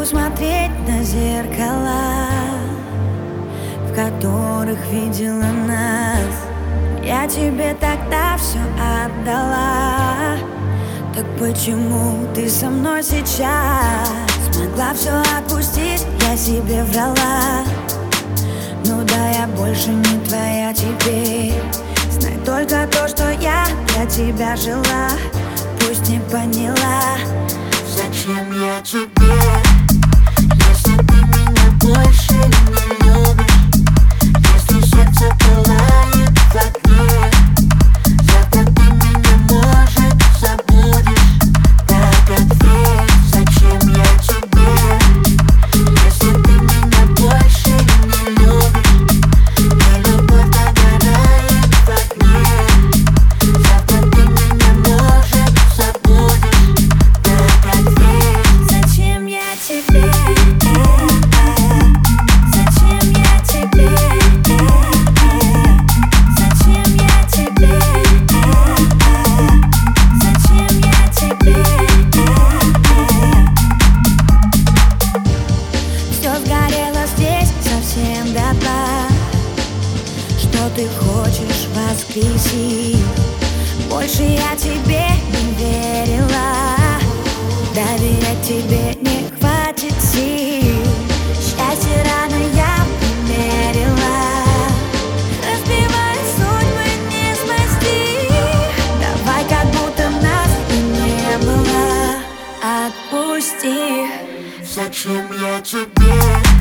могу смотреть на зеркала, в которых видела нас. Я тебе тогда все отдала. Так почему ты со мной сейчас? Смогла все отпустить, я себе врала. Ну да, я больше не твоя теперь. Знай только то, что я для тебя жила. Пусть не поняла, зачем я тебе, если ты меня больше не любишь. Если сердце пылает в огне, завтра ты меня, может, забудешь. Так ответь, зачем я тебе, если ты меня больше не любишь. И любовь догорает в огне, завтра ты меня, может, забудешь. Так ответь, зачем я тебе, зачем я тебе, зачем я тебе, зачем я тебе. Все сгорело здесь совсем дотла. Что ты хочешь воскресить? Больше я тебе не верила. Доверять тебе не хватит сил. Счастье рано я примерила. Разбивая судьбы не спасти. Давай, как будто нас и не было. Отпусти. Зачем я тебе?